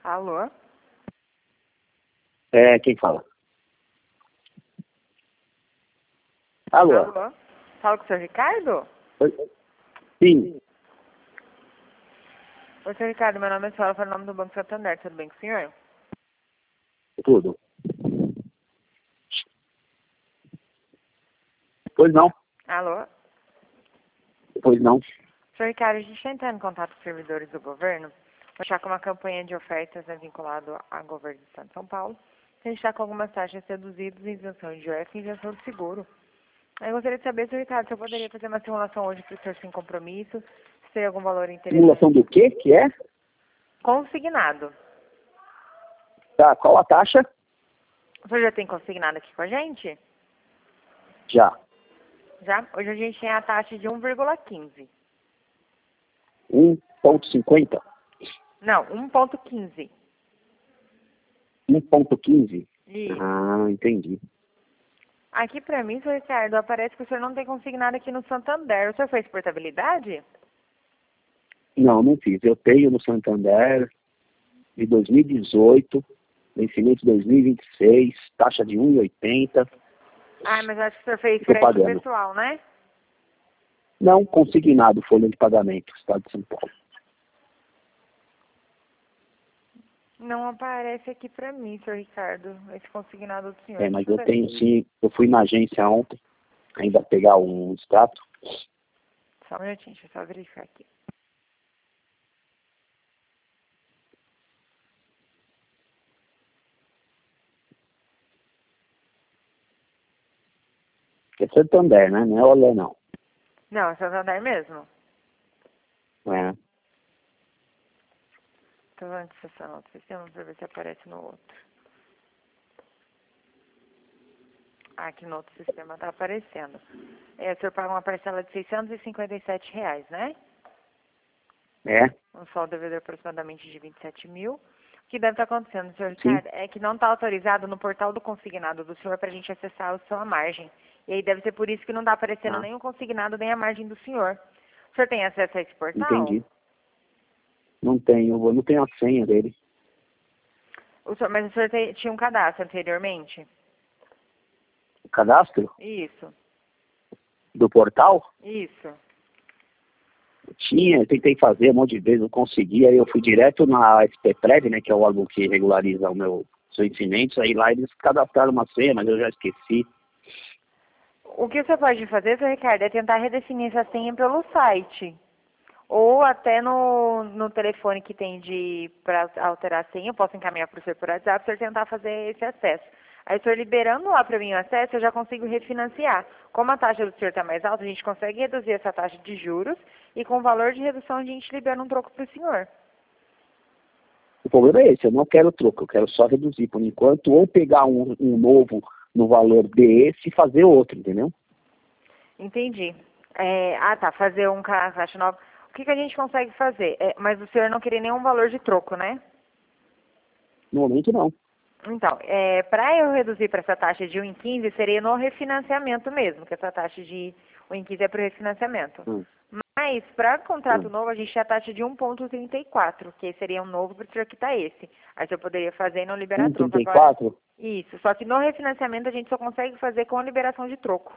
Alô? Quem fala? Alô? Alô? Fala com o senhor Ricardo? Oi? Sim, Oi, senhor Ricardo, meu nome é Sônia, falo em nome do Banco Santander, tudo bem com o senhor? tudo. Pois não, Alô? pois não. Senhor Ricardo, a gente está entrando em contato com os servidores do governo, para achar com uma campanha de ofertas vinculado ao governo do Estado de São Paulo. A gente está com algumas taxas reduzidas em isenção de IOF e isenção de seguro. Eu gostaria de saber, senhor Ricardo, se eu poderia fazer uma simulação hoje para o senhor sem compromisso, se tem algum valor interessante. Simulação do quê? Que é? Consignado. Tá, qual a taxa? O senhor já tem consignado aqui com a gente? Já. Já? Hoje a gente tem a taxa de 1,15. 1,50? Não, 1,15. 1,15? Isso. Ah, entendi. Aqui pra mim, senhor Ricardo, aparece que o senhor não tem consignado aqui no Santander. O senhor fez portabilidade? Não, não fiz. Eu tenho no Santander de 2018, vencimento 2026, taxa de 1,80. Ah, mas acho que o senhor fez Tô crédito pagando. pessoal, né? Não consignado folha de pagamento, Estado de São Paulo. Não aparece aqui pra mim, senhor Ricardo, esse consignado do senhor. Mas eu tenho sim, eu fui na agência ontem, ainda pegar um extrato. Só um minutinho, deixa eu só verificar aqui. Que é Santander, né? Não é Olé, não. Não, é Santander mesmo. É. Tô vendo se essa nota do sistema pra ver se aparece no outro. Ah, aqui no outro sistema tá aparecendo. O senhor paga uma parcela de R$ 657, né? É, Um saldo devedor aproximadamente de 27 mil. O que deve estar acontecendo, senhor sim. Ricardo, é que não está autorizado no portal do consignado do senhor para a gente acessar a sua margem. E aí deve ser por isso que não está aparecendo Ah, nem o consignado, nem a margem do senhor. O senhor tem acesso a esse portal? entendi. Não tenho, eu não tenho a senha dele. Mas o senhor tinha um cadastro anteriormente? O cadastro Isso, do portal? isso. Tinha, eu tentei fazer um monte de vezes, não consegui, aí eu fui direto na SPPrev, né, que é o órgão que regulariza os vencimentos, aí lá eles cadastraram uma senha, mas eu já esqueci. O que você pode fazer, senhor Ricardo, é tentar redefinir essa senha pelo site. Ou até no telefone que tem para alterar a senha, eu posso encaminhar para o senhor por WhatsApp, para o senhor tentar fazer esse acesso. Aí o senhor liberando lá para mim o acesso, eu já consigo refinanciar. Como a taxa do senhor está mais alta, a gente consegue reduzir essa taxa de juros e com o valor de redução a gente libera um troco para o senhor. O problema é esse, eu não quero troco, eu quero só reduzir por enquanto, ou pegar um novo no valor desse e fazer outro, entendeu? Entendi. Tá, fazer um caixa nova. O que a gente consegue fazer? Mas o senhor não queria nenhum valor de troco, né? No momento não. Então, para eu reduzir para essa taxa de 1,15 seria no refinanciamento mesmo, que essa taxa de 1,15 é para o refinanciamento. Mas, para contrato novo, a gente tem a taxa de 1,34, que seria um novo para o senhor quitar esse. Aí o senhor poderia fazer e não liberar troco. Agora, 1,34? isso, só que no refinanciamento a gente só consegue fazer com a liberação de troco.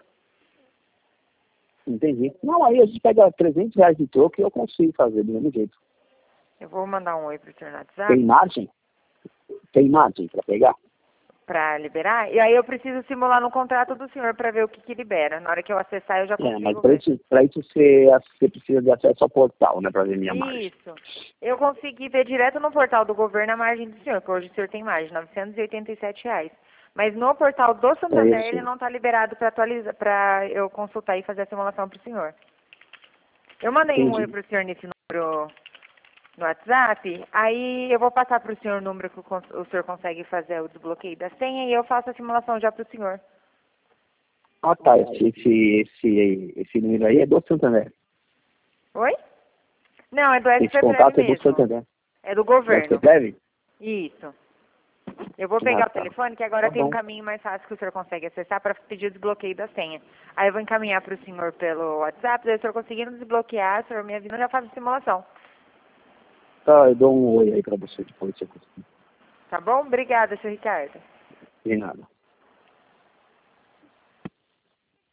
Entendi. Não, aí a gente pega R$ 300 de troco e eu consigo fazer do mesmo jeito. Eu vou mandar um oi para o senhor no WhatsApp. Tem margem? Tem margem para pegar? Para liberar, e aí eu preciso simular no contrato do senhor para ver o que libera. Na hora que eu acessar, eu já consigo Mas ver. para isso você precisa de acesso ao portal, né, para ver minha margem. Isso. Eu consegui ver direto no portal do governo a margem do senhor, que hoje o senhor tem margem, R$ 987. Mas no portal do Santander isso. ele não está liberado para atualizar, para eu consultar e fazer a simulação para o senhor. Eu mandei um oi para o senhor nesse número no WhatsApp, aí eu vou passar para o senhor o número que o senhor consegue fazer o desbloqueio da senha e eu faço a simulação já para o senhor. Ah, tá. Esse número aí é do Santander. Oi? Não, é do Esse SPPrev contato é do mesmo. Santander. É do Do governo. SPPrev? Isso. Eu vou pegar o tá. telefone, que agora Tá tem um bom. caminho mais fácil que o senhor consegue acessar para pedir o desbloqueio da senha. Aí eu vou encaminhar para o senhor pelo WhatsApp, daí o senhor conseguindo desbloquear, o senhor me avisa, eu já faço a simulação. Tá, eu dou um oi aí pra você depois, se eu conseguir. Tá bom? Obrigada, seu Ricardo. De nada.